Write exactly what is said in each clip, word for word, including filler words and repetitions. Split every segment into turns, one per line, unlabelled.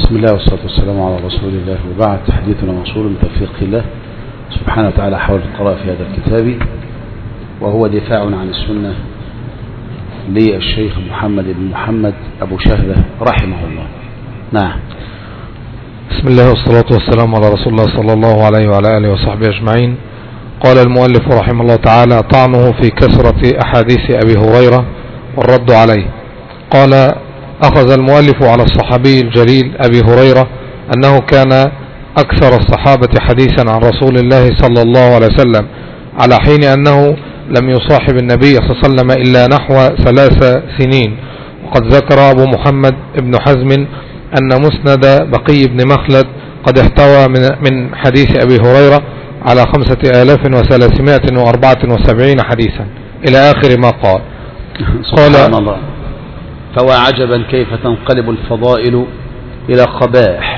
بسم الله والصلاة والسلام على رسول الله، وبعد. حديثنا موصول من توفيق الله سبحانه وتعالى حول القراءة في هذا الكتاب، وهو دفاع عن السنة للشيخ محمد بن محمد أبو شهبة رحمه الله. نعم.
بسم الله والصلاة والسلام على رسول الله صلى الله عليه وعلى آله وصحبه أجمعين. قال المؤلف رحمه الله تعالى: طعنه في كثرة أحاديث أبي هريرة والرد عليه. قال: أخذ المؤلف على الصحابي الجليل أبي هريرة أنه كان أكثر الصحابة حديثا عن رسول الله صلى الله عليه وسلم، على حين أنه لم يصاحب النبي صلى الله عليه وسلم إلا نحو ثلاث سنين. وقد ذكر أبو محمد ابن حزم أن مسند بقي بن مخلد قد احتوى من, من حديث أبي هريرة على خمسة آلاف وثلاثمائة وأربعة وسبعين حديثا إلى آخر ما قال.
سبحان الله. فوا عجبا كيف تنقلب الفضائل إلى قبائح،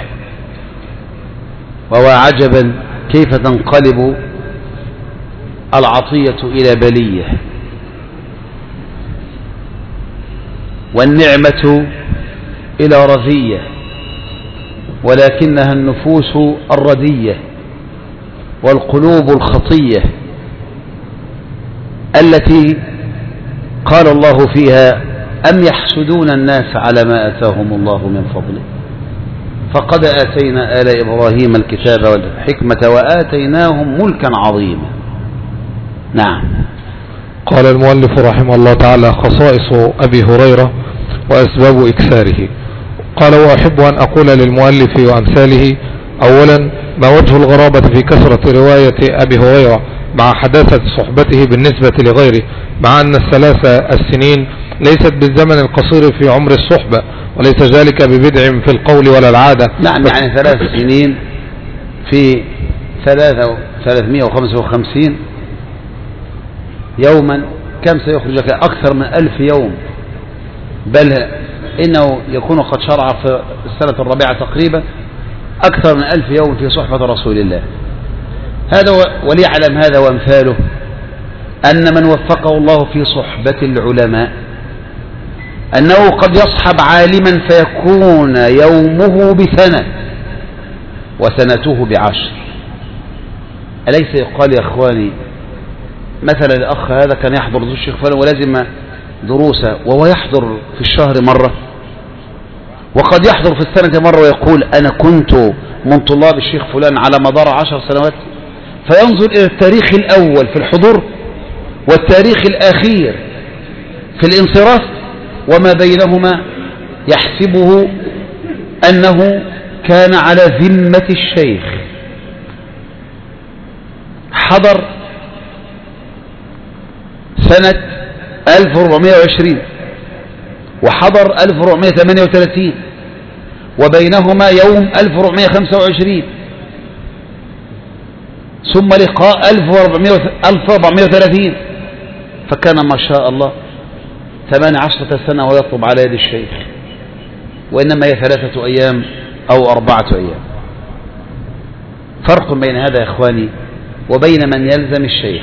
ووا عجبا كيف تنقلب العطية إلى بلية، والنعمة إلى رذية، ولكنها النفوس الردية والقلوب الخطية التي قال الله فيها: أم يحسدون الناس على ما آتاهم الله من فضله فقد آتينا آل إبراهيم الكتاب والحكمة وآتيناهم ملكا عظيما. نعم.
قال المؤلف رحمه الله تعالى: خصائص أبي هريرة وأسباب إكثاره. قال: وأحب أن أقول للمؤلف وأمثاله: أولا، ما وجه الغرابة في كثرة رواية أبي هريرة مع حداثة صحبته بالنسبة لغيره، مع أن الثلاث السنين ليست بالزمن القصير في عمر الصحبة، وليس ذلك ببدع في القول ولا العادة.
نعم، يعني ثلاث سنين في ثلاثمائة وخمسة وخمسين يوما، كم سيخرج لك؟ أكثر من ألف يوم، بل إنه يكون قد شرع في السنة الرابعة تقريبا أكثر من ألف يوم في صحبة رسول الله. هذا وليعلم هذا وامثاله أن من وفقه الله في صحبة العلماء أنه قد يصحب عالما فيكون يومه بسنة وسنته بعشر. أليس يقال يا أخواني مثلا الأخ هذا كان يحضر دروس الشيخ فلان ولازم دروسه، وهو يحضر في الشهر مرة، وقد يحضر في السنة مرة ويقول: أنا كنت من طلاب الشيخ فلان على مدار عشر سنوات، فينظر إلى التاريخ الأول في الحضور والتاريخ الأخير في الانصراف وما بينهما، يحسبه أنه كان على ذمة الشيخ. حضر سنة ألف وأربعمائة وعشرين وحضر ألف وأربعمائة وثمانية وثلاثين، وبينهما يوم ألف وأربعمائة وخمسة وعشرين، ثم لقاء ألف وأربعمائة وثلاثين، فكان ما شاء الله ثمان عشرة سنة ويطلب على يد الشيخ، وإنما هي ثلاثة أيام أو أربعة أيام. فرق بين هذا يا إخواني وبين من يلزم الشيخ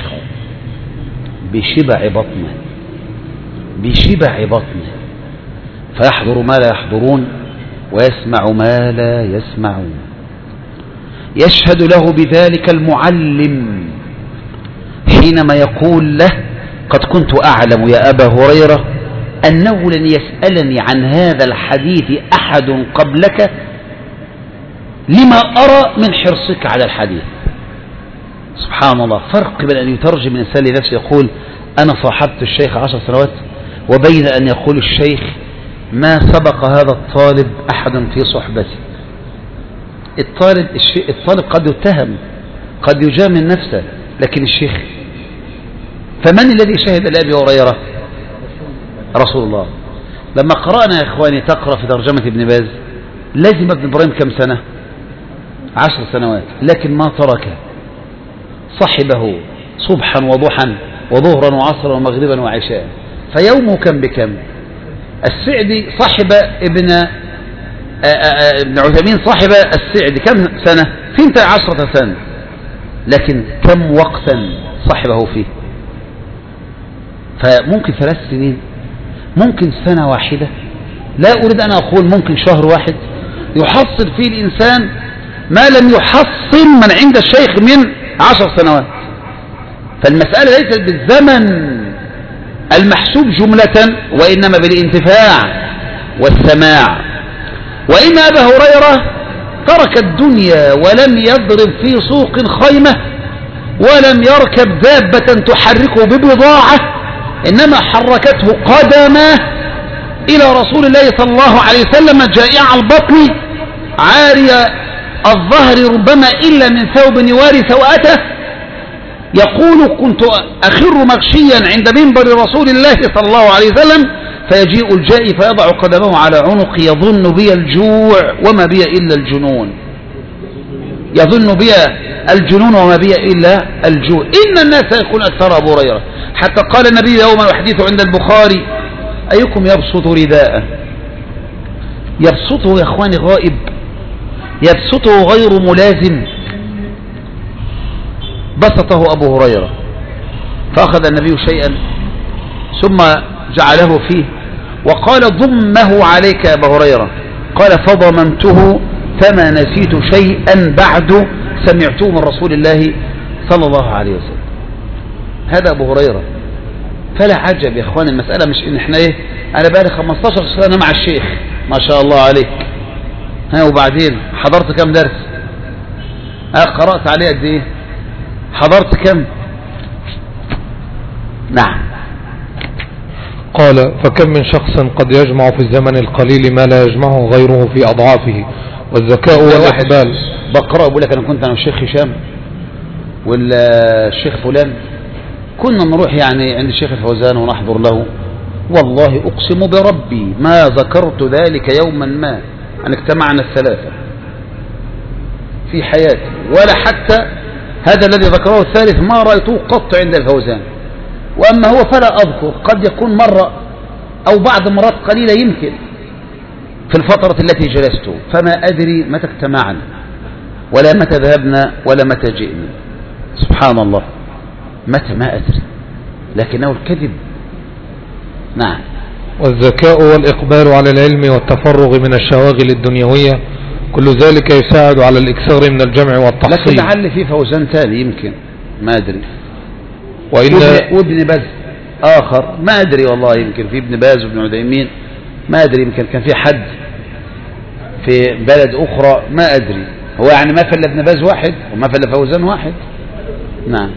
بشبع بطنه بشبع بطنه فيحضر ما لا يحضرون ويسمع ما لا يسمعون. يشهد له بذلك المعلم حينما يقول له: قد كنت أعلم يا أبا هريرة أنه لن يسألني عن هذا الحديث أحد قبلك لما أرى من حرصك على الحديث. سبحان الله. فرق بين أن يترجم الإنسان لنفسه يقول: أنا صاحبت الشيخ عشر سنوات، وبين أن يقول الشيخ: ما سبق هذا الطالب أحد في صحبتي. الطالب الطالب قد يتهم، قد يجامل نفسه، لكن الشيخ، فمن الذي شهد لأبي هريرة؟ رسول الله. لما قرأنا يا إخواني تقرأ في ترجمة ابن باز، لازم ابن إبراهيم كم سنة؟ عشر سنوات، لكن ما ترك، صحبه صبحا وضحا وظهرا وعصرا ومغربا وعشاء، فيومه كم بكم. السعدي صاحب ابن ابن عثيمين صاحب السعدي كم سنة؟ ثنتا عشرة سنة، لكن كم وقتا صاحبه فيه؟ فممكن ثلاث سنين، ممكن سنة واحدة، لا أريد أن أقول ممكن شهر واحد، يحصل فيه الإنسان ما لم يحصل من عند الشيخ من عشر سنوات. فالمسألة ليست بالزمن المحسوب جملة، وإنما بالانتفاع والسماع. وإن أبا هريرة ترك الدنيا ولم يضرب في سوق خيمة ولم يركب دابة تحركه ببضاعة، إنما حركته قدمه إلى رسول الله صلى الله عليه وسلم جائع البطن عاري الظهر ربما إلا من ثوب يواري سوءته، يقول كنت أخر مغشيا عند منبر رسول الله صلى الله عليه وسلم فيجيء الجائي فيضع قدمه على عنقي يظن بي الجوع وما بي إلا الجنون، يظن بي الجنون وما بي إلا الجوع. إن الناس يكون أكثر أبو هريرة، حتى قال النبي يوما وحديث عند البخاري أيكم يبسط رداءه؟ يبسطه يا إخواني غائب، يبسطه غير ملازم. بسطه أبو هريرة فأخذ النبي شيئا ثم جعله فيه وقال ضمه عليك يا أبا هريرة، قال فضممته فما نسيت شيئا بعد سمعته من رسول الله صلى الله عليه وسلم. هذا أبو هريرة. فلا عجب يا إخوان، المسألة مش إن إحنا إيه أنا بقالي خمستاشر سنة مع الشيخ ما شاء الله عليك، ها وبعدين حضرت كم درس؟ ها قرأت عليه قد إيه؟ حضرت كم؟ نعم.
قال فكم من شخص قد يجمع في الزمن القليل ما لا يجمعه غيره في أضعافه، والذكاء والإقبال.
بقرأ بقول لك أنا كنت أنا والشيخ هشام والشيخ فلان كنا نروح يعني عند الشيخ الفوزان ونحضر له، والله أقسم بربي ما ذكرت ذلك يوما ما أن اجتمعنا الثلاثة في حياتي، ولا حتى هذا الذي ذكره الثالث ما رأيته قط عند الفوزان. وأما هو فلا أذكر، قد يكون مرة أو بعض مرات قليلة يمكن في الفترة التي جلست، فما أدري متى اجتمعنا ولا متى ذهبنا ولا متى جئنا، سبحان الله متى ما أدري، لكنه الكذب. نعم.
والذكاء والإقبال على العلم والتفرغ من الشواغل الدنيوية كل ذلك يساعد على الإكثار من الجمع والتحصيل.
لكن لعل في فوزان تاني يمكن ما أدري،
وإن
وابن باز آخر ما أدري والله، يمكن في ابن باز وابن عثيمين ما أدري، يمكن كان في حد في بلد أخرى ما أدري، هو يعني ما فل ابن باز واحد وما فل فوزان واحد. نعم.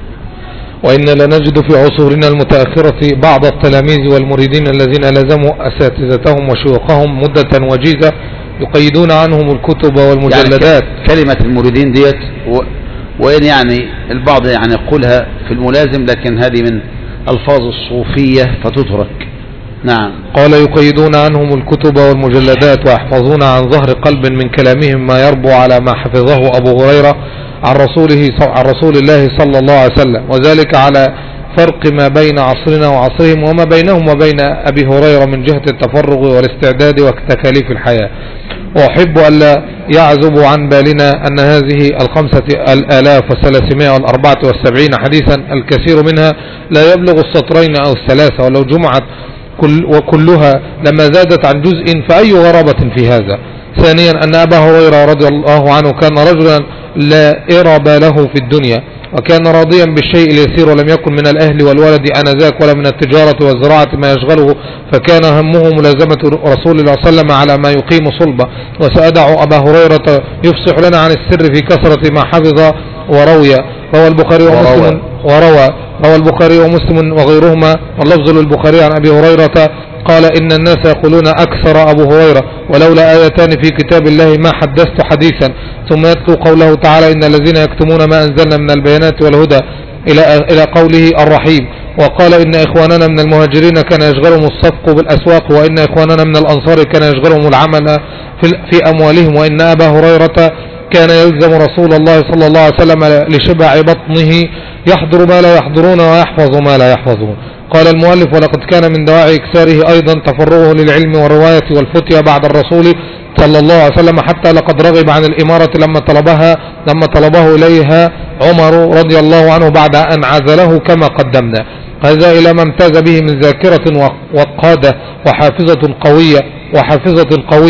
وإن لنجد في عصورنا المتأخرة بعض التلاميذ والمريدين الذين لزموا أساتذتهم وشيوخهم مدة وجيزة يقيدون عنهم الكتب والمجلدات.
يعني كلمة المريدين ديت و... وإن يعني البعض يعني يقولها في الملازم، لكن هذه من ألفاظ الصوفية فتترك. نعم.
قال يقيدون عنهم الكتب والمجلدات ويحفظون عن ظهر قلب من كلامهم ما يربو على ما حفظه أبو هريرة عن رسوله عن رسول الله صلى الله عليه وسلم، وذلك على فرق ما بين عصرنا وعصرهم وما بينهم وبين أبي هريرة من جهة التفرغ والاستعداد وتكاليف الحياة. وأحب ألا يعزب عن بالنا أن هذه الخمسة الآلاف والثلاثمائة والأربعة والسبعين حديثا الكثير منها لا يبلغ السطرين أو الثلاثة، ولو جمعت كل وكلها لما زادت عن جزء، فأي غرابة في هذا. ثانيا أن أبا هريرة رضي الله عنه كان رجلا لا إرب له في الدنيا، وكان راضيا بالشيء اليسير، ولم يكن من الأهل والولد آنذاك ولا من التجارة والزراعة ما يشغله، فكان همه ملازمة رسول الله صلى الله عليه وسلم على ما يقيم صلبه. وسأدع أبا هريرة يفصح لنا عن السر في كثرة ما حفظ وروي. روى البخاري ومسلم وروى روى البخاري ومسلم وغيرهما، واللفظ للبخاري عن أبي هريرة قال إن الناس يقولون أكثر أبو هريرة، ولولا آيتان في كتاب الله ما حدثت حديثا. ثم يتلو قوله تعالى إن الذين يكتمون ما أنزلنا من البيانات والهدى إلى إلى قوله الرحيم. وقال إن إخواننا من المهاجرين كان يشغلهم الصفق بالأسواق، وإن إخواننا من الأنصار كان يشغلهم العمل في, في أموالهم، وإن أبا هريرة كان يلزم رسول الله صلى الله عليه وسلم لشبع بطنه يحضر ما لا يحضرون ويحفظ ما لا يحفظون. قال المؤلف ولقد كان من دواعي إكثاره أيضا تفرغه للعلم والرواية والفتية بعد الرسول صلى الله عليه وسلم، حتى لقد رغب عن الإمارة لما طلبها لما طلبه إليها عمر رضي الله عنه بعد أن عزله كما قدمنا. هذا إلى ما امتاز به من ذاكرة وقادة وحافظة قوية وحافظة قوية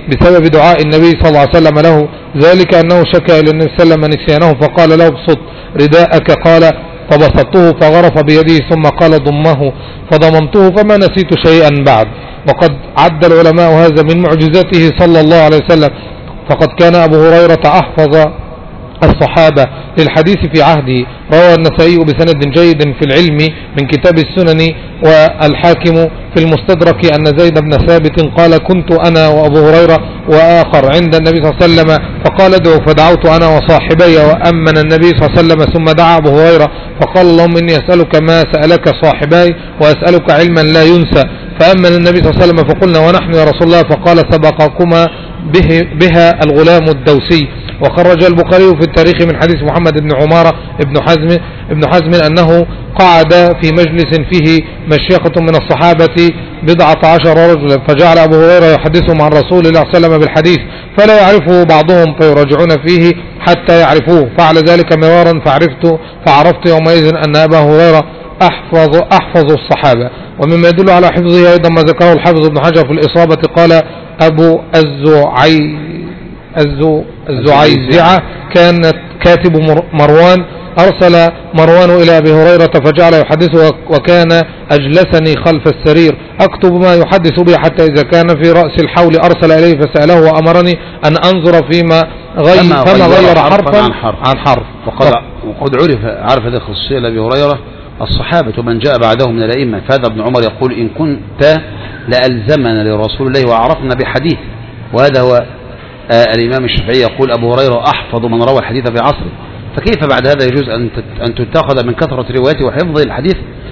بسبب دعاء النبي صلى الله عليه وسلم له ذلك أنه شكى إلى النبي صلى الله عليه وسلم نسيانه فقال له ابسط رداءك قال فبسطته فغرف بيده ثم قال ضمه فضممته فما نسيت شيئا بعد. وقد عد العلماء هذا من معجزاته صلى الله عليه وسلم، فقد كان أبو هريرة أحفظ الصحابة للحديث في عهده. روى النسائي بسند جيد في العلم من كتاب السنن والحاكم في المستدرك أن زيد بن ثابت قال كنت أنا وأبو هريرة وآخر عند النبي صلى الله عليه وسلم فقال ادعوا فدعوت أنا وصاحبي وأمن النبي صلى الله عليه وسلم ثم دعا أبو هريرة فقال اللهم إني أسألك ما سألك صاحبي وأسألك علما لا ينسى فأمن النبي صلى الله عليه وسلم فقلنا ونحن يا رسول الله فقال سبقكما به بها الغلام الدوسي. وخرج البخاري في التاريخ من حديث محمد بن عمارة ابن حزم ابن حزم أنه قعد في مجلس فيه مشيخة من الصحابة بضعة عشر رجلا فجعل أبو هريرة يحدثهم عن رسول الله صلى الله عليه وسلم بالحديث فلا يعرفه بعضهم فيراجعون فيه حتى يعرفوه فعل ذلك مرارا فعرفت فعرفت يومئذ أن أبا هريرة أحفظ, أحفظ الصحابة. ومما يدل على حفظه أيضا ما ذكره الحافظ ابن حجر في الإصابة قال أبو الزعي الزو الزعيزعة كان كاتب مروان أرسل مروان إلى أبي هريرة فجعل يحدثه وكان أجلسني خلف السرير أكتب ما يحدث به حتى إذا كان في رأس الحول أرسل إليه فسأله وأمرني أن أنظر فيما غير فما غير حرفا عن حرف, عن حرف.
وقد, وقد عرف عرف هذه الخصوصية لأبي هريرة الصحابة ومن جاء بعدهم من الأئمة. فهذا ابن عمر يقول إن كنت لألزمنا لرسول الله وعرفنا بحديث. وهذا هو آه الإمام الشافعي يقول أبو هريرة أحفظ من روى الحديث في عصره. فكيف بعد هذا يجوز أن أن تتخذ من كثرة روايته وحفظ الحديث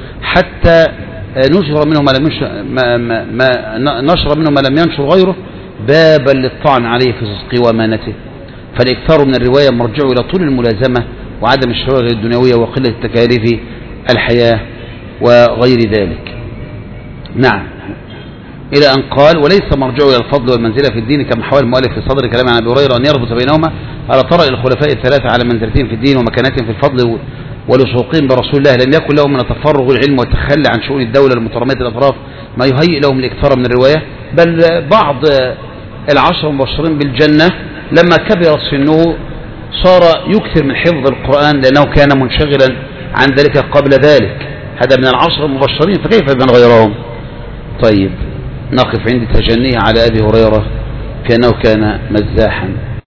حتى نشر منه ما لم ينشر ما ما ما نشر منه ما لم ينشر غيره بابا للطعن عليه في صدقه وأمانته. فالإكثار من الرواية مرجع إلى طول الملازمة وعدم الشغل الدنيوية وقلة تكاليف الحياة وغير ذلك. نعم. إلى أن قال وليس مرجعه إلى الفضل والمنزلة في الدين كما حاول المؤلف في صدر كلام عن أبي هريرة أن يربط بينهما. ألا ترى الخلفاء الثلاثة على منزلتهم في الدين ومكانتهم في الفضل ولصوقهم برسول الله لم يكن لهم من التفرغ العلم والتخلي عن شؤون الدولة المترامية الأطراف ما يهيئ لهم الإكثار من الرواية. بل بعض العشر المبشرين بالجنة لما كبر سنه صار يكثر من حفظ القرآن لأنه كان منشغلا عن ذلك قبل ذلك. هذا من العشر المبشرين فكيف من غيرهم؟ طيب نقف عند تجنيه على أبي هريرة كأنه كان مزاحا.